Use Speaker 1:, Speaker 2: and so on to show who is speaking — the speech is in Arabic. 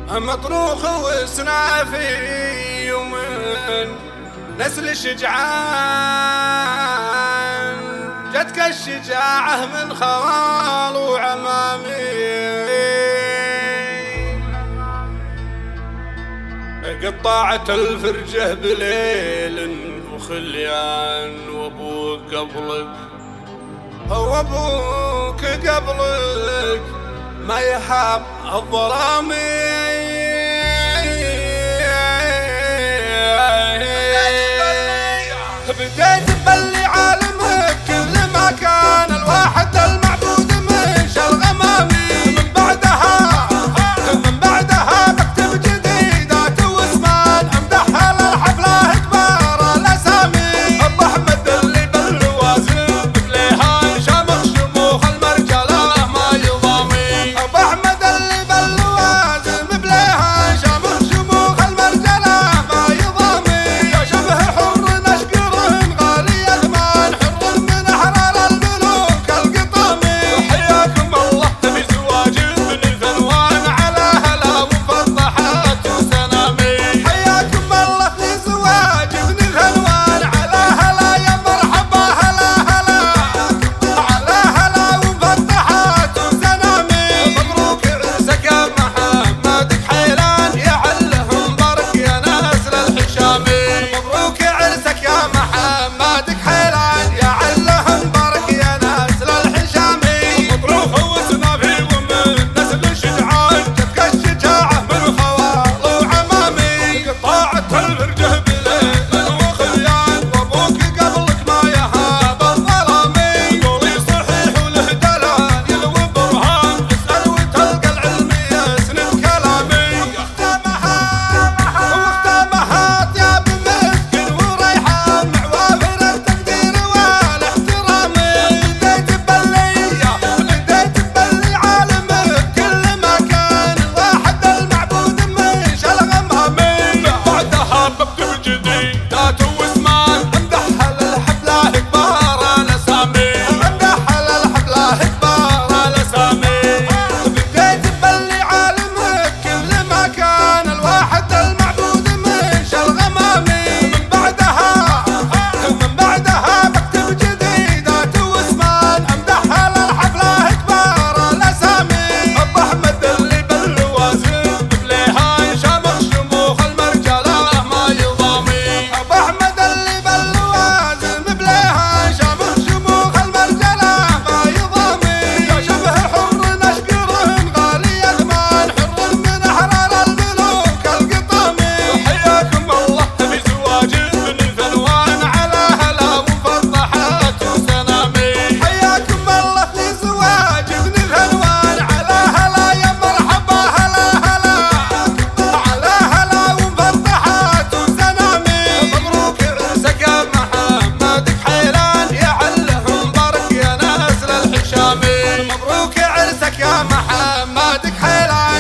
Speaker 1: مطروخ وسنافي ومن نسل شجعان، جتك الشجاعة من خوال وعمامي. قطعت الفرجة بليل وخليان، وابوك قبلك هو ابوك قبلك ما يحاب الظلامي. بديت تبلي عالمك كل ما كان الواحد المعبود مش الغمامي. من بعدها بكتب جديدات واسمان امدحها للحفله كبار الاسامي. ابو احمد اللي باللوازم بكليها شامخ شموخ المرجله ما يضامي. ابو احمد اللي باللوازم بكليها شامخ شموخ المرجله ما يضامي. يا شبه حر نشقر غالي اثمان، حر من احرار الملوك القطامي. وحياكم الله في زواج ابن الفنوان على هلا ومفضحات وسنامي. حياكم الله في زواج ابن الفنوان على هلا يا مرحبا هلا هلا على هلا ومفضحات وسنامي. مبروك عرسك يا محمد حيلان يعلهم برك يا نسل الحشامي. مبروك عرسك يا محمد حيلان يعلهم برك يا نسل الحشامي. مطروخ وسنافي ومن نسل الشجعان، جتك الشجاعة من خوال وعمامي. قطعت الفرجة بليل وخليان، وابوك قبلك ما يهاب الظلامي. قولي صحيح وله دلائل وبرهان، اسأل وتلقى العلم يسند كلامي. واختامها ثياب مسكن وريحان معوافر التقدير والاحترامي. بديت تبلي عالمك كل ما كان الواحد المعبود مش الغمامي. بعدها بكتب جديدات واسمان امدحها للحفله كبار الاسامي. امدحها للحفله كبار الاسامي. بديت تبلي عالمك كل ما كان الواحد المعبود مش الغمامي. من بعدها بكتب جديدات واسمان امدحها للحفله كبار الاسامي. ابو احمد اللي باللوازم بكليها شامخ شموخ المرجله ما يضامي. ابو احمد اللي باللوازم بكليها شامخ شموخ المرجله ما يضامي. يا شبه حر نشقر غالي اثمان، حر من احرار الملوك القطامي. وحياكم الله في زواج ابن الفنوان على هلا ومفضحات وسنامي. حياكم الله في زواج ابن الفنوان على هلا يا مرحبا هلا هلا على هلا ومفضحات وسنامي. مبروك عرسك يا محمد حيلان يعلهم برك يا نسل الحشامي. مبروك عرسك يا محمد حيلان